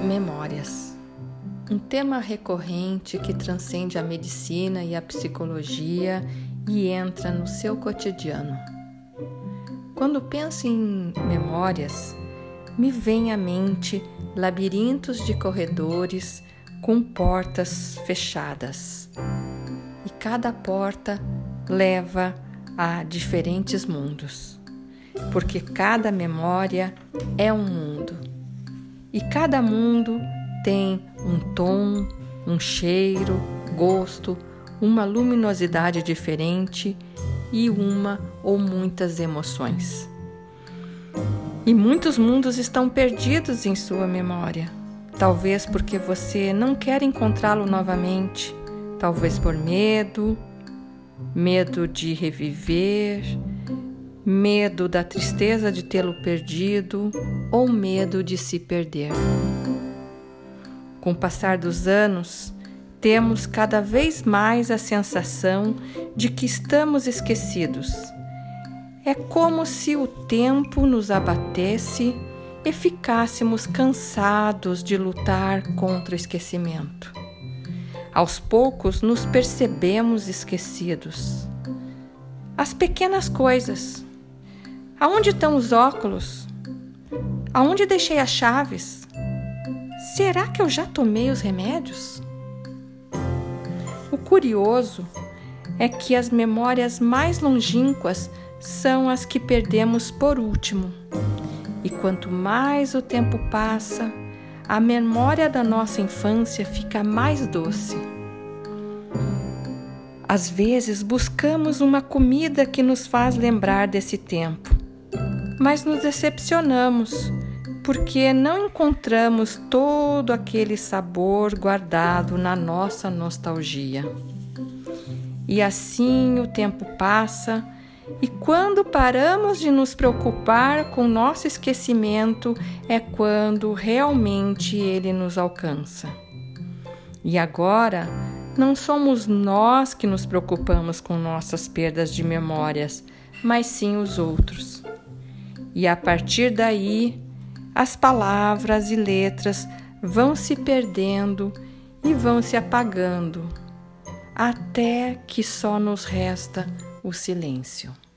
memórias. Um tema recorrente que transcende a medicina e a psicologia e entra no seu cotidiano. Quando penso em memórias, me vem à mente labirintos de corredores com portas fechadas. E cada porta leva a diferentes mundos, porque cada memória é um mundo. E cada mundo tem um tom, um cheiro, gosto, uma luminosidade diferente e uma ou muitas emoções. E muitos mundos estão perdidos em sua memória, talvez porque você não quer encontrá-lo novamente, talvez por medo de reviver, medo da tristeza de tê-lo perdido ou medo de se perder. Com o passar dos anos, temos cada vez mais a sensação de que estamos esquecidos. É como se o tempo nos abatesse e ficássemos cansados de lutar contra o esquecimento. Aos poucos nos percebemos esquecidos. As pequenas coisas. Aonde estão os óculos? Aonde deixei as chaves? Será que eu já tomei os remédios? O curioso é que as memórias mais longínquas são as que perdemos por último. E quanto mais o tempo passa, a memória da nossa infância fica mais doce. Às vezes buscamos uma comida que nos faz lembrar desse tempo, mas nos decepcionamos porque não encontramos todo aquele sabor guardado na nossa nostalgia. E assim o tempo passa, e quando paramos de nos preocupar com nosso esquecimento, é quando realmente ele nos alcança. E agora, não somos nós que nos preocupamos com nossas perdas de memórias, mas sim os outros. E a partir daí, as palavras e letras vão se perdendo e vão se apagando, até que só nos resta o silêncio.